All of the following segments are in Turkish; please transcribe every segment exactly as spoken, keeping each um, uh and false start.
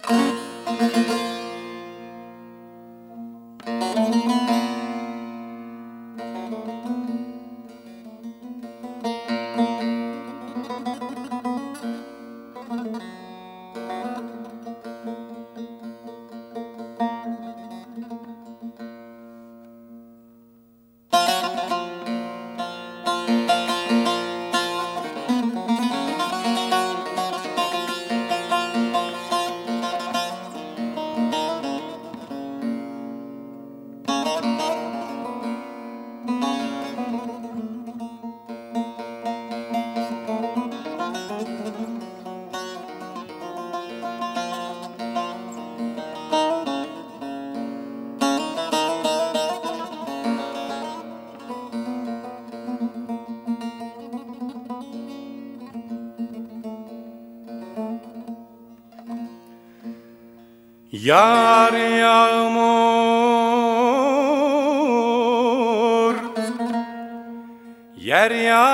Yar yağmur, yer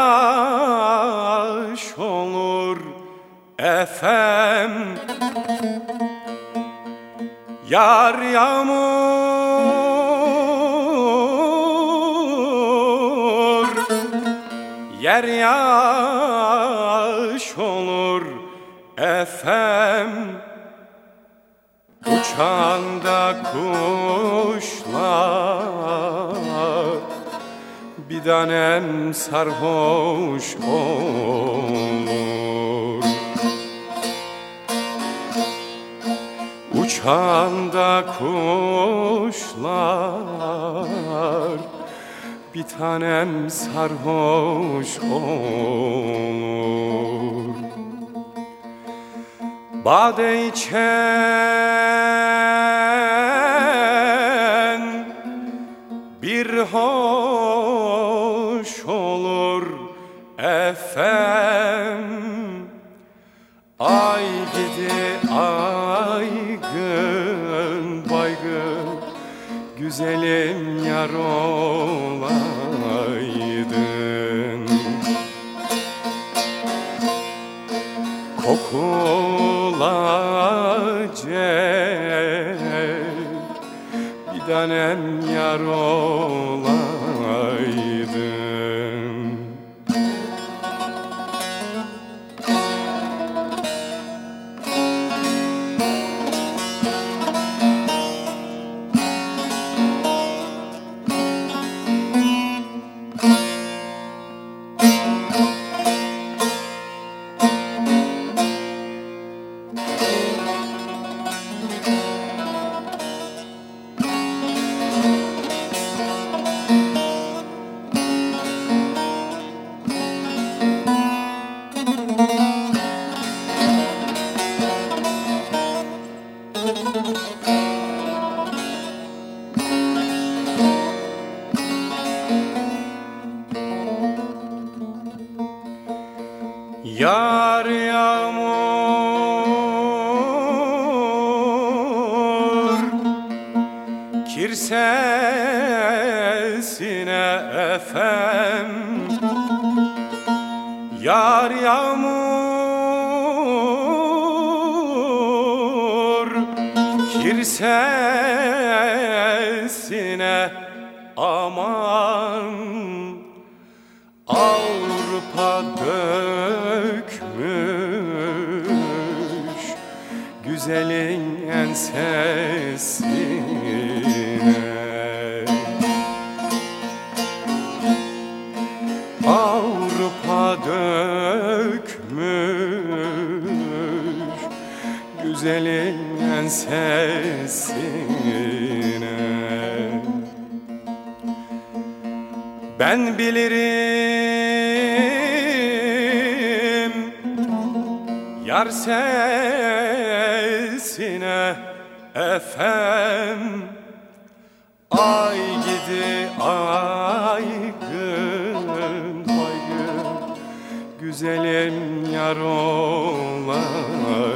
yaş olur efem. Yar yağmur, yer yaş olur efem. Uçanda kuşlar bir tanem sarhoş olur. Uçanda kuşlar bir tanem sarhoş olur. Bade içen bir hoş olur efem. Ay gidi aygın baygın, güzelim yar olaydın. Kokulacak bir tanem yar olaydın. Yar yağmur, kir sesine efem. Yar yağmur, kir sesine aman. Avrupa dökmüş güzelin ensesine. Avrupa dökmüş güzelin ensesine. Ben bilirim yar sesine efem. Ay gidi aygın baygın, güzelim yar olaydım.